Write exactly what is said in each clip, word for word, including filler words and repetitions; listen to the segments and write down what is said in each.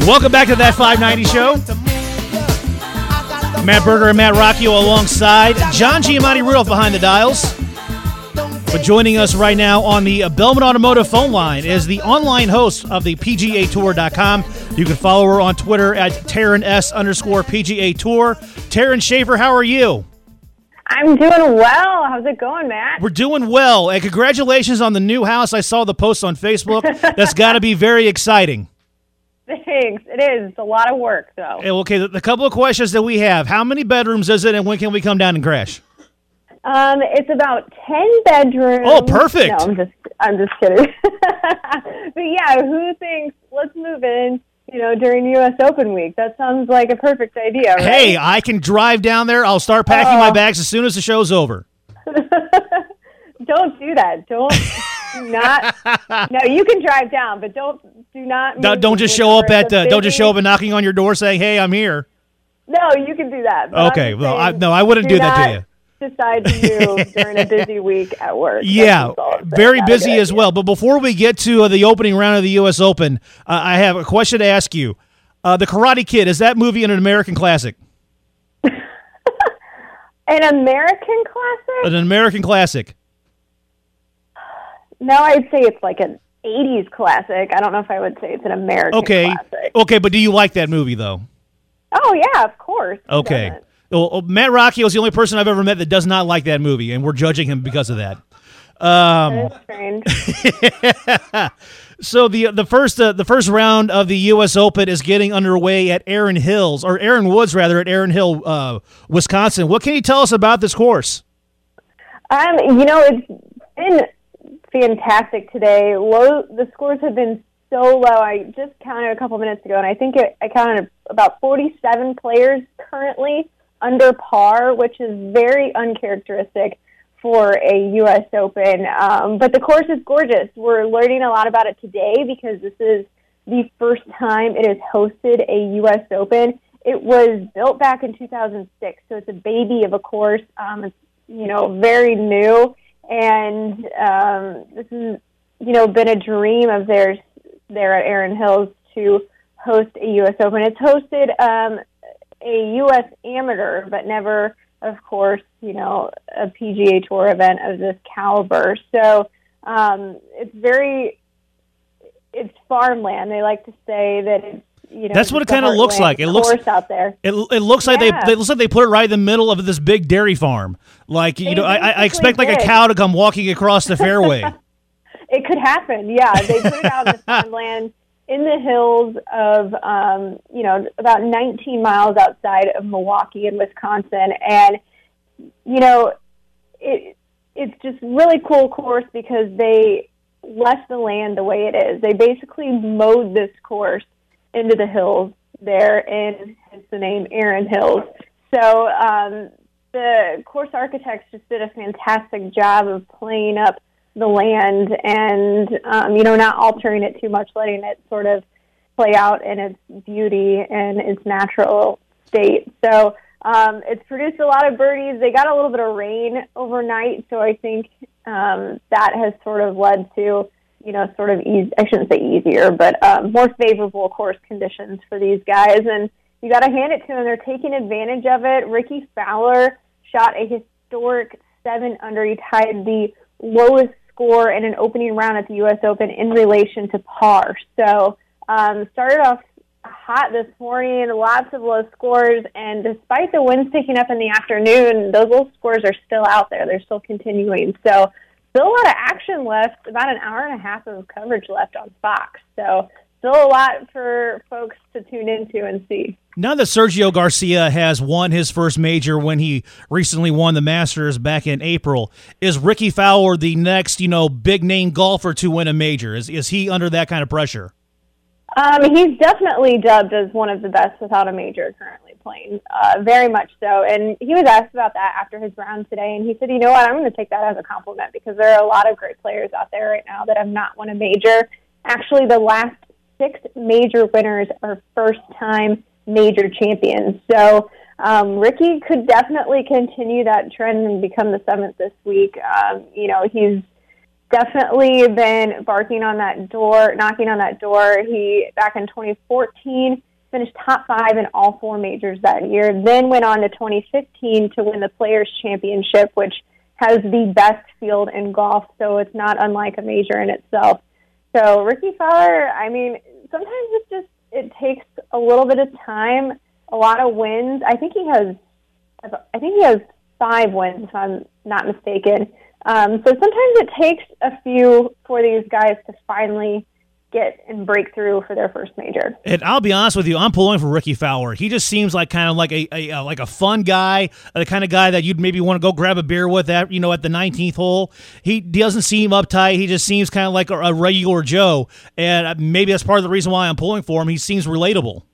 Welcome back to That five ninety Show. Matt Berger and Matt Rocchio alongside John Giamatti Rudolph behind the dials. But joining us right now on the Bellman Automotive phone line is the online host of the P G A Tour dot com. You can follow her on Twitter at Taryn S underscore P G A Tour. Taryn Schaefer, how are you? I'm doing well. How's it going, Matt? We're doing well. And congratulations on the new house. I saw the post on Facebook. That's got to be very exciting. Thanks. It is. It's a lot of work, though. Okay, the, the couple of questions that we have. How many bedrooms is it, and when can we come down and crash? Um, it's about ten bedrooms. Oh, perfect. No, I'm just, I'm just kidding. But yeah, who thinks, let's move in, you know, during U S Open week? That sounds like a perfect idea, right? Hey, I can drive down there. I'll start packing uh, my bags as soon as the show's over. Don't do that. Don't, do not. No, you can drive down, but don't, do not. Don't, don't just show up at, uh, don't just show up and knocking on your door saying, hey, I'm here. No, you can do that. Okay, well, I, no, I wouldn't do, do that to you. Decide to move during a busy week at work. Yeah, very busy as well. But before we get to uh, the opening round of the U S Open, uh, I have a question to ask you. Uh, the Karate Kid, is that movie an American classic? An American classic? An American classic. No, I'd say it's like an eighties classic. I don't know if I would say it's an American okay. classic. Okay, but do you like that movie, though? Oh, yeah, of course. Okay. Well, Matt Rocchio is the only person I've ever met that does not like that movie, and we're judging him because of that. Um, that is strange. So the the first uh, the first round of the U S Open is getting underway at Erin Hills, or Erin Woods rather, at Erin Hill, uh, Wisconsin. What can you tell us about this course? Um, you know, it's been fantastic today. Low, the scores have been so low. I just counted a couple minutes ago, and I think it, I counted about forty-seven players currently under par, which is very uncharacteristic for a U S Open. Um, but the course is gorgeous. We're learning a lot about it today because this is the first time it has hosted a U S Open. It was built back in two thousand six, so it's a baby of a course. Um, it's, you know, very new, and um, this has, you know, been a dream of theirs there at Erin Hills to host a U S Open. It's hosted um, a U S amateur, but never, of course, you know, a P G A Tour event of this caliber. So um, it's very, it's farmland. They like to say that it's, you know, that's what it kind of looks like. It looks out there. It, it looks like yeah. they it looks like they put it right in the middle of this big dairy farm. Like you they know, I, I expect did. like a cow to come walking across the fairway. It could happen. Yeah, they put it out in the farmland in the hills of, um, you know, about nineteen miles outside of Milwaukee in Wisconsin. And, you know, it it's just really cool course because they left the land the way it is. They basically mowed this course into the hills there, and hence the name Erin Hills. So um, the course architects just did a fantastic job of playing up the land and, um, you know, not altering it too much, letting it sort of play out in its beauty and its natural state. So um, it's produced a lot of birdies. They got a little bit of rain overnight, so I think um, that has sort of led to, you know, sort of easy, I shouldn't say easier, but um, more favorable course conditions for these guys. And you got to hand it to them. They're taking advantage of it. Ricky Fowler shot a historic seven under. He tied the lowest score in an opening round at the U S Open in relation to par. So um, started off hot this morning, lots of low scores, and despite the winds picking up in the afternoon, those low scores are still out there. They're still continuing. So still a lot of action left, about an hour and a half of coverage left on Fox. So still a lot for folks to tune into and see. Now that Sergio Garcia has won his first major when he recently won the Masters back in April, is Ricky Fowler the next, you know, big-name golfer to win a major? Is is he under that kind of pressure? Um, he's definitely dubbed as one of the best without a major currently playing, uh, very much so. And he was asked about that after his round today, and he said, you know what, I'm going to take that as a compliment because there are a lot of great players out there right now that have not won a major. Actually, the last six major winners are first-time major champions. So um, Ricky could definitely continue that trend and become the seventh this week. Um, you know, he's definitely been barking on that door, knocking on that door. He, back in twenty fourteen, finished top five in all four majors that year, then went on to twenty fifteen to win the Players' Championship, which has the best field in golf, so it's not unlike a major in itself. So Rickie Fowler, I mean, sometimes it just, it takes a little bit of time, a lot of wins. I think he has, I think he has five wins, if I'm not mistaken. Um, so sometimes it takes a few for these guys to finally get and break through for their first major. And I'll be honest with you, I'm pulling for Rickie Fowler. He just seems like kind of like a, a, a like a fun guy, the kind of guy that you'd maybe want to go grab a beer with at you know at the nineteenth hole. He doesn't seem uptight. He just seems kind of like a, a regular Joe, and maybe that's part of the reason why I'm pulling for him. He seems relatable.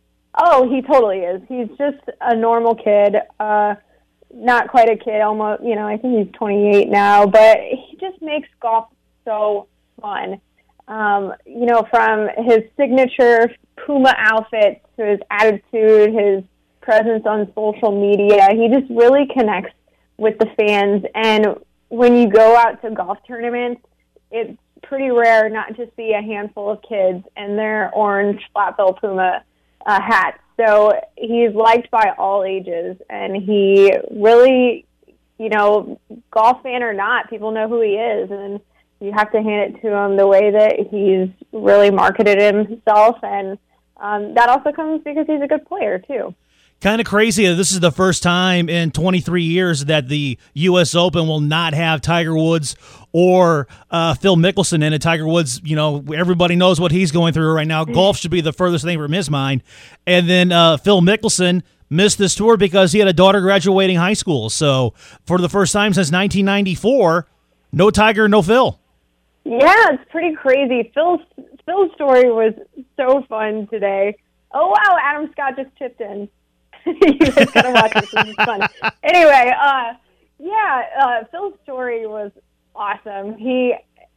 Oh, he totally is. He's just a normal kid. Uh, not quite a kid, almost. You know, I think he's twenty-eight now, but he just makes golf so fun. Um, you know, from his signature Puma outfit to his attitude, his presence on social media, he just really connects with the fans. And when you go out to golf tournaments, it's pretty rare not to see a handful of kids in their orange flat bill Puma uh, hats. So he's liked by all ages, and he really, you know, golf fan or not, people know who he is, and you have to hand it to him the way that he's really marketed himself, and um, that also comes because he's a good player, too. Kind of crazy that this is the first time in twenty-three years that the U S Open will not have Tiger Woods or uh, Phil Mickelson in it. Tiger Woods, you know, everybody knows what he's going through right now. Golf should be the furthest thing from his mind. And then uh, Phil Mickelson missed this tour because he had a daughter graduating high school. So for the first time since nineteen ninety-four, no Tiger, no Phil. Yeah, it's pretty crazy. Phil's Phil's story was so fun today. Oh, wow, Adam Scott just chipped in. You guys got to watch this. This is fun. Anyway, uh, yeah, uh, Phil's story was awesome. He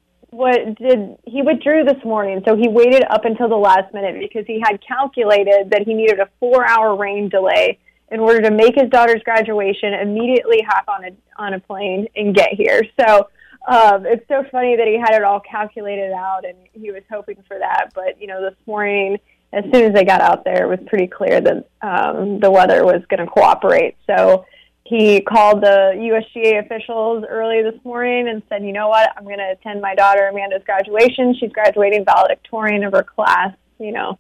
what did he withdrew this morning, so he waited up until the last minute because he had calculated that he needed a four-hour rain delay in order to make his daughter's graduation, immediately hop on a on a plane and get here. So Um, it's so funny that he had it all calculated out, and he was hoping for that. But, you know, this morning, as soon as they got out there, it was pretty clear that um, the weather was going to cooperate. So he called the U S G A officials early this morning and said, you know what, I'm going to attend my daughter Amanda's graduation. She's graduating valedictorian of her class, you know.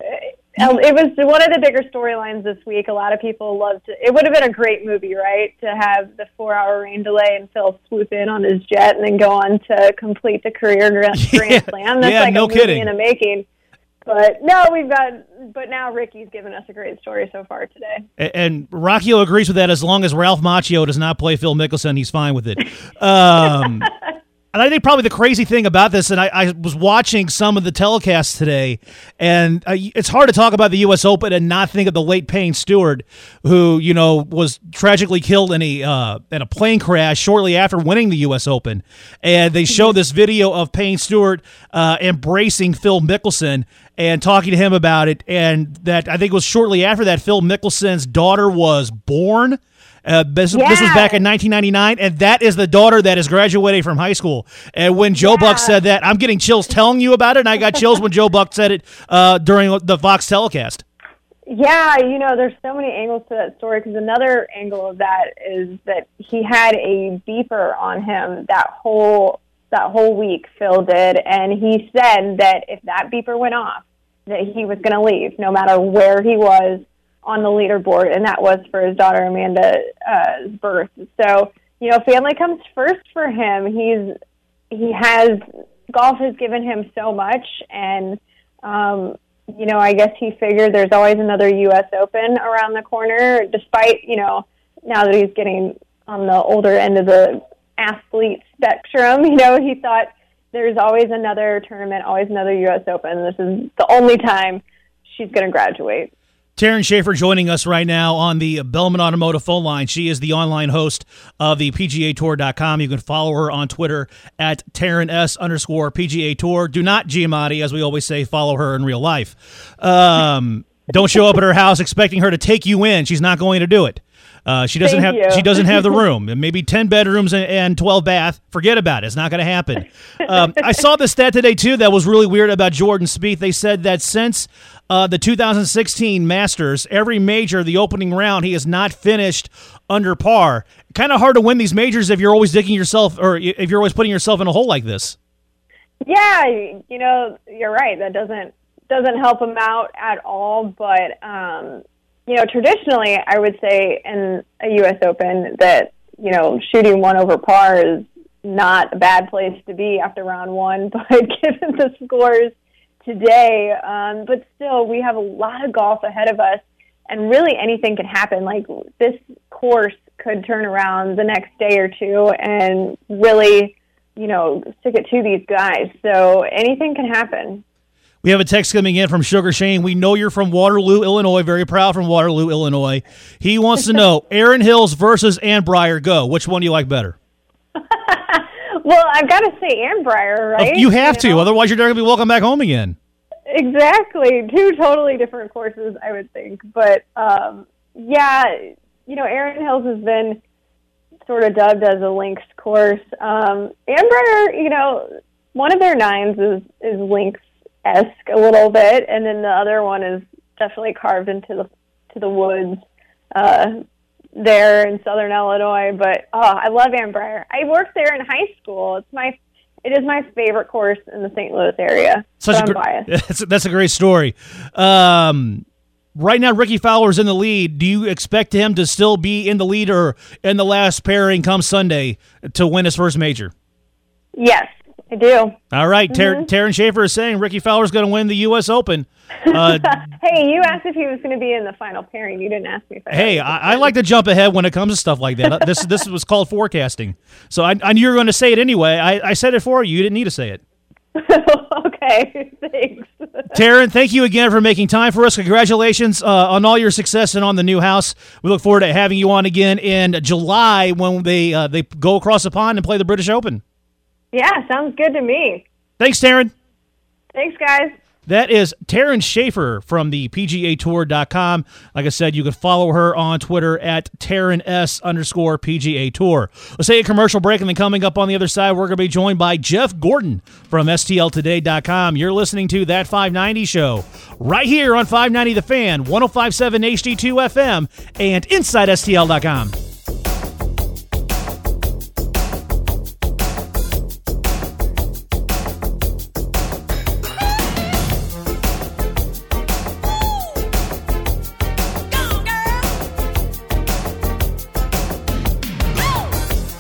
It was one of the bigger storylines this week. A lot of people loved it. It would have been a great movie, right, to have the four-hour rain delay and Phil swoop in on his jet and then go on to complete the career Grand yeah. Slam. That's yeah, like no a movie kidding. in the making. But no, we've got. But now Rickie's given us a great story so far today. And, and Rocchio agrees with that. As long as Ralph Macchio does not play Phil Mickelson, he's fine with it. Um, And I think probably the crazy thing about this, and I, I was watching some of the telecasts today, and uh, it's hard to talk about the U S Open and not think of the late Payne Stewart, who, you know, was tragically killed in a uh, in a plane crash shortly after winning the U S Open. And they show this video of Payne Stewart uh, embracing Phil Mickelson and talking to him about it, and that I think it was shortly after that Phil Mickelson's daughter was born. Uh, this, yeah. this was back in nineteen ninety-nine, and that is the daughter that is graduating from high school. And when Joe yeah. Buck said that, I'm getting chills telling you about it, and I got chills when Joe Buck said it uh, during the Fox telecast. Yeah, you know, there's so many angles to that story, because another angle of that is that he had a beeper on him that whole that whole week, Phil did, and he said that if that beeper went off, that he was going to leave, no matter where he was on the leaderboard, and that was for his daughter Amanda's uh, birth. So, you know, family comes first for him. He's he has golf has given him so much, and um, you know, I guess he figured there's always another U S Open around the corner. Despite, you know, now that he's getting on the older end of the athlete spectrum, you know, he thought there's always another tournament, always another U S Open. This is the only time she's going to graduate. Taryn Schaefer joining us right now on the Bellman Automotive phone line. She is the online host of the P G A Tour dot com. You can follow her on Twitter at Taryn S underscore P G A Tour. Do not, Giamatti, as we always say, follow her in real life. Um, don't show up at her house expecting her to take you in. She's not going to do it. Uh, she doesn't Thank have you. she doesn't have the room. And maybe ten bedrooms and, and twelve bath. Forget about it. It's not going to happen. Um, I saw the stat today too that was really weird about Jordan Spieth. They said that since uh, the two thousand sixteen Masters, every major, the opening round, he has not finished under par. Kind of hard to win these majors if you're always digging yourself, or if you're always putting yourself in a hole like this. Yeah, you know, you're right. That doesn't doesn't help him out at all. But um, you know, traditionally, I would say in a U S Open that you know shooting one over par is not a bad place to be after round one. But given the scores today, um, but still, we have a lot of golf ahead of us, and really anything can happen. Like this course could turn around the next day or two, and really, you know, stick it to these guys. So anything can happen. We have a text coming in from Sugar Shane. We know you're from Waterloo, Illinois. Very proud from Waterloo, Illinois. He wants to know, Erin Hills versus Ann Breyer. Go. Which one do you like better? Well, I've got to say Ann Breyer, right? Oh, you have you to. know? Otherwise, you're never going to be welcome back home again. Exactly. Two totally different courses, I would think. But, um, yeah, you know, Erin Hills has been sort of dubbed as a links course. Um, Ann Breyer, you know, one of their nines is, is links-esque a little bit, and then the other one is definitely carved into the to the woods uh, there in southern Illinois. But, oh, I love Ann Breyer. I worked there in high school. It's my It is my favorite course in the Saint Louis area. Such so a I'm gr- biased. That's, that's a great story. Um, right now, Ricky Fowler's in the lead. Do you expect him to still be in the lead or in the last pairing come Sunday to win his first major? Yes, I do. All right. Mm-hmm. Ter- Taryn Schaefer is saying Ricky Fowler's going to win the U S Open. Uh, Hey, you asked if he was going to be in the final pairing. You didn't ask me if I hey, I, I like to jump ahead when it comes to stuff like that. This this was called forecasting. So I, I knew you were going to say it anyway. I, I said it for you. You didn't need to say it. Okay, thanks. Taryn, thank you again for making time for us. Congratulations uh, on all your success and on the new house. We look forward to having you on again in July when they uh, they go across the pond and play the British Open. Yeah, sounds good to me. Thanks, Taryn. Thanks, guys. That is Taryn Schaefer from the P G A Tour dot com. Like I said, you can follow her on Twitter at Taryn S underscore P G A Tour. Let's take a commercial break, and then coming up on the other side, we're going to be joined by Jeff Gordon from S T L today dot com. You're listening to That five ninety Show right here on five ninety The Fan, one oh five point seven H D two F M, and inside S T L dot com.